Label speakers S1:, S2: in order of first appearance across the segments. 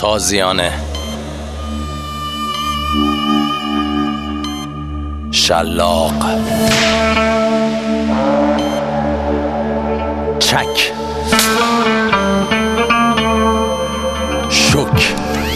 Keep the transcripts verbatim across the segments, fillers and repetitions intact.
S1: تازیانه شلاق چک شک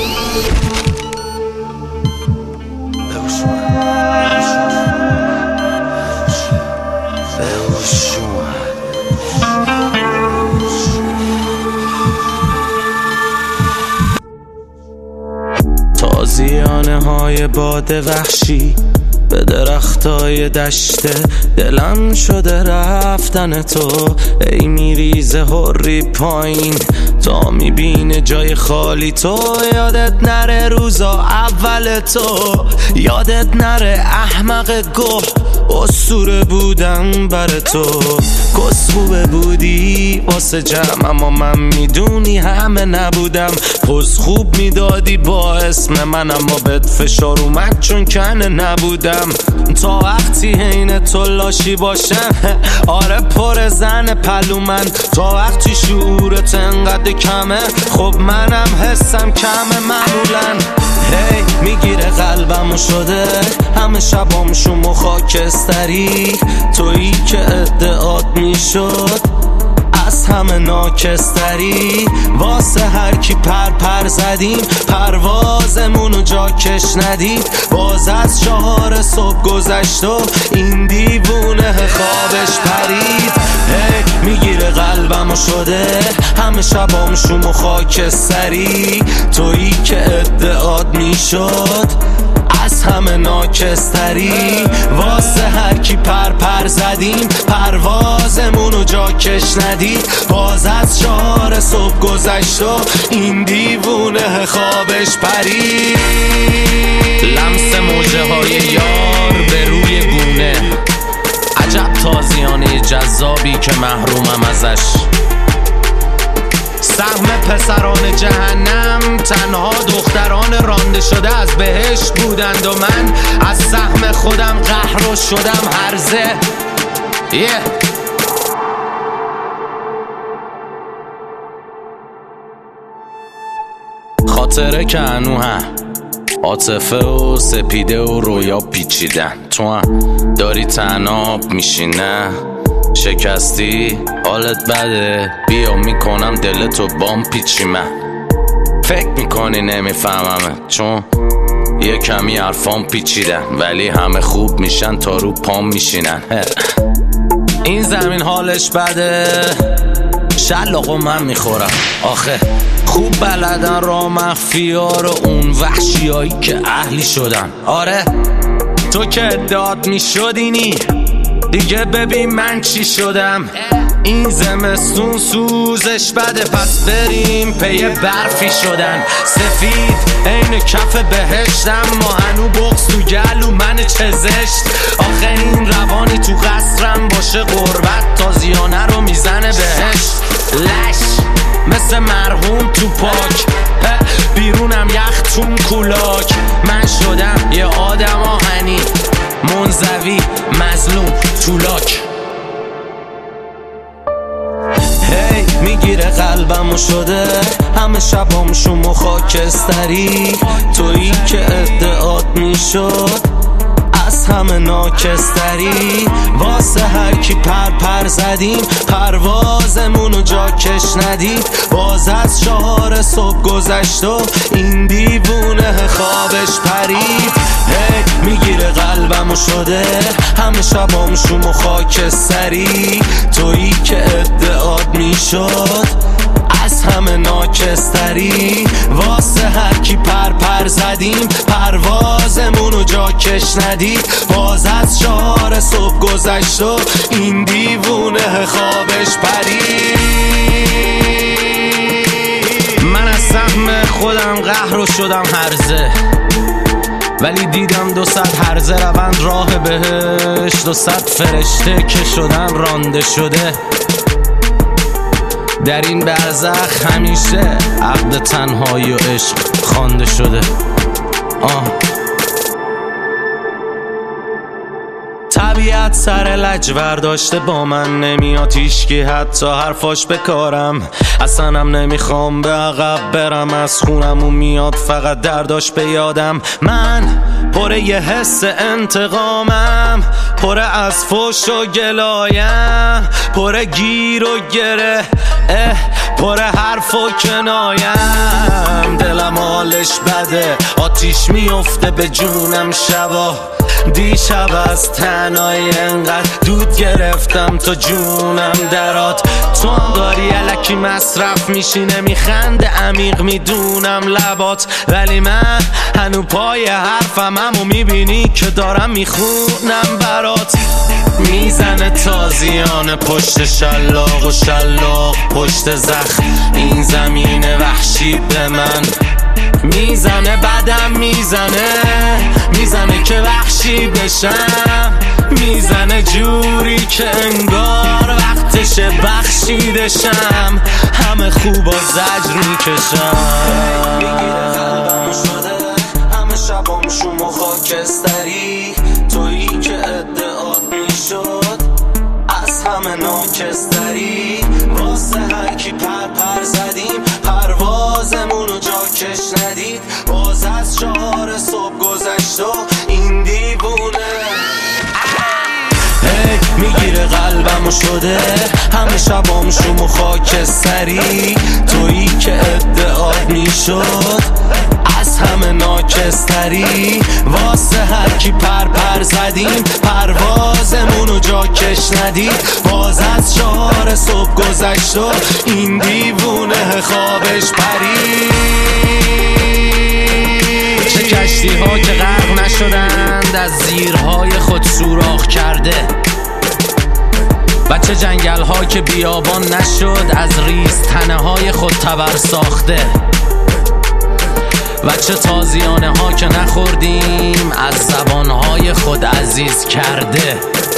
S1: تازیانه های باد وحشی به درختای دشته دلم شده رفتن تو، ای میریزه هری پایین تا میبینه جای خالی تو. یادت نره روزا اول تو، یادت نره احمق گوه اسطوره بودم بر تو. کسخوبه بودی واسه جمع اما من میدونی همه نبودم. پس خوب میدادی با اسم من اما بهت فشار اومد چون کنه نبودم. تا وقتی حین تو لاشی باشم آره پر زن پلو من. تا وقتی شعورت انقدر کمه خب منم حسم کمه معمولا. هی hey, میگیره قلبمو شده همه شبام شما خاکستری. تویی که ادعات میشد از همه ناکستری. واسه هر کی پر پر زدیم پروازمونو جا کش ندید. باز از چهار صبح گذشت و این دیوونه خوابش پرید. هی میگیره قلبمو شده همه شبام شما خاکستری. تویی که ادعات میشد از همه ناکستری. واسه هر کی پر پر زدیم پروازمونو جا کش ندید. باز از چهار صبح گذشت و این دیوونه خوابش پرید. لمس موجه های یار به روی گونه، عجب تازیانه جذابی که محرومم ازش. سهم پسران جهنم تنها دختران رانده شده از بهشت بودند و من از سهم خودم قهر و شدم هرزه. yeah. خاطره که انوها عاطفه و سپیده و رویا پیچیدن. تو هم داری تناب میشینه شکستی حالت بده بیا میکنم دلتو بام پیچیمه. فکر میکنی نمیفهممه چون یه کمی حرفام پیچیدن ولی همه خوب میشن تا رو پام میشینن. این زمین حالش بده شلاقو من میخورم آخه خوب بلدن را مخفیا رو اون وحشیایی که اهلی شدن. آره تو که ادعات میشدینی دیگه ببین من چی شدم. این زمستون سوزش بده پس بریم پی برفی شدن. سفید عین کف بهشتم ما هنو بغض تو گلو من چه زشت. آخرین روانی تو قصرم باشه غربت تازیانه رو میزنه بهشت. لش مثل مرحوم تو پاک بیرونم یخ تون کولاک. من شدم یه آدم آهنی منزوی مظلوم تولاک. هی hey, میگیره قلبمو شده همه شبام شما خاکستری. تویی که ادعات میشد از همه ناکستری. واسه هر کی پر پر زدیم پروازمونو جا کش ندید. باز از چهار صبح گذشت و این دیوونه خوابش پرید. هی میگیره قلبمو شده همه شبام شما خاکستری. تویی که ادعات میشد از همه ناکستری. واسه هر کی پر پر زدیم پروازمونو جا کش ندید. باز از چهار صبح گذشت و این دیوونه خوابش پرید. من از سهم خودم قهر و شدم هرزه ولی دیدم دو صد هرزه روند راه بهشت. دو صد فرشته که شدن رانده شده در این برزخ همیشه عقد تنهایی و عشق خوانده شده. آه طبیعت فقط سر لجور داشته با من نمیاد هیشکی حتی حرفاش بکارم. اصلاًم نمیخوام به عقب برم از خونمون میاد فقط درداش به یادم. من پر یه حس انتقامم، پر از فوش و گلایم، پر گیر و گره، اه پر حرف و کنایم. دلم حالش بده آتیش میفته به جونم شبا. دیشب از تنهایی انقدر دود گرفتم تا جونم درات. تو هم داری الکی مصرف میشی نمیخنده عمیق میدونم لبات، ولی من هنو پای حرفم همو میبینی که دارم میخونم برات. میزنه تازیانه پشت شلاق و شلاق پشت زخم این زمین وحشی به من میزنه. بدم میزنه میزنه که وحشی بشم، میزنه جوری که انگار وقتش بخشیدشم. همه خوب و زجر میکشم. میگیره قلبم شده همه شبام شوم و خاکستری، تویی که ادعات میشد از همه ناکستری. واسه هرکی پر پر زدیم پروازمونو جا کش ندید. باز از چهار صبح گذشت و این دیوونه هی میگیره قلبمو شده همه شبام شوم و خاکستری، تویی که ادعات میشد از همه ناکستری. واسه هرکی پر پر زدیم پروازمونو جا کش ندید. باز از چهار صبح گذشت و این دیوونه خوابش پرید. چه کشتی ها که غرق نشدند از زیرهای خود سوراخ کرده، و چه جنگل ها که بیابان نشد از ریز تنه های خود تبر ساخته، و چه تازیانه ها که نخوردیم از زبان های خود عزیز کرده.